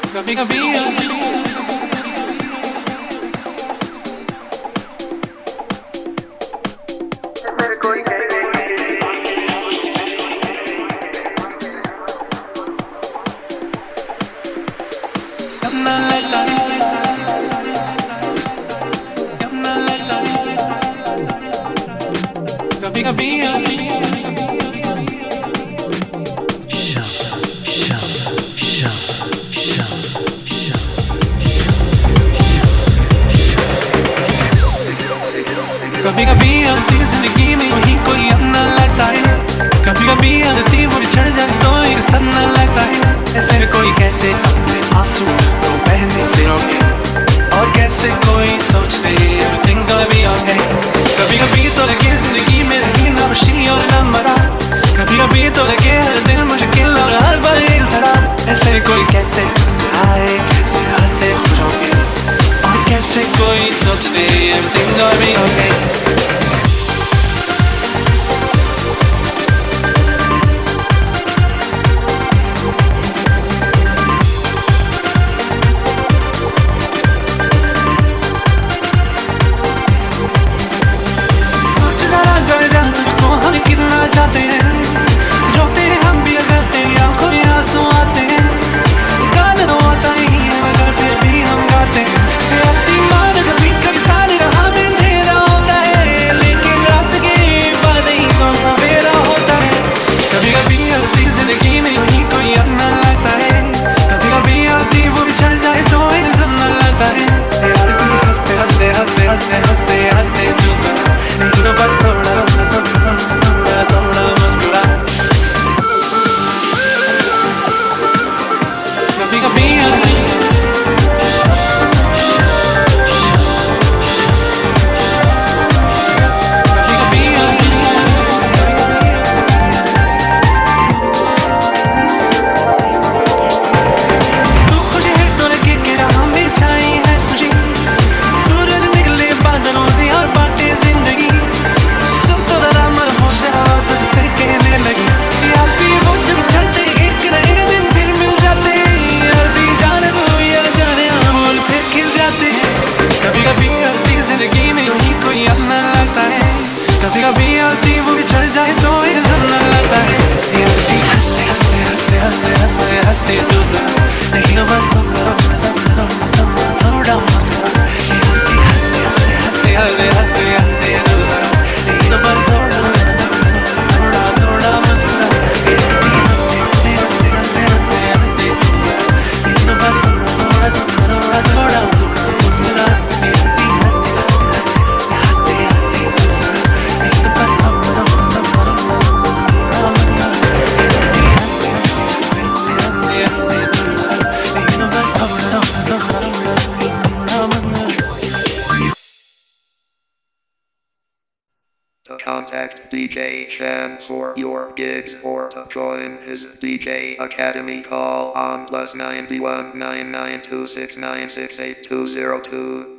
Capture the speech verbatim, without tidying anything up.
कभी कभी कभी कभी कभी कभी अपनी जिंदगी में ही कोई अपना लगता है। कभी कभी आदती वो बिछड़ जाए तो एक सपना लगता है। ऐसे कोई कैसे अपने आंसू को बहने से रोके, और कैसे कोई सोच ले everything's gonna be okay। कभी कभी तो लगे जिंदगी में रही ना खुशी और ना मरा, कभी कभी तो लगे हर दिन मुश्किल और हर पल एक जरा। ऐसे कोई कैसे आए, कैसे हंसते खुश होके, और कैसे कोई सोच ले everything's gonna be okay। कभी कभी आती वो बिछड़ जाए तो ये सपना लगता है। ये आती हंसते हंसते हंसते हंसते हंसते हंसते तू जरा नहीं तो बस थोड़ा थोड़ा थोड़ा मुस्कुरा। ये आती हंसते हंसते हंसते हंसते हंसते हंसते तू जरा नहीं तो बस थोड़ा थोड़ा थोड़ा मुस्कुरा। ये आती हंसते हंसते हंसते हंसते हंसते तू जरा नहीं तो बस थोड़ा थोड़ा थोड़ा थोड़ा मुस्कुरा। ये आती हंसते हंसते हंसते हंसते हंसते तू जरा नहीं तो बस थोड़ा थोड़ा थोड़ा मुस्कुरा। To contact D J Shan for your gigs or to join his D J Academy, call on plus nine one nine nine two six nine six eight two zero two.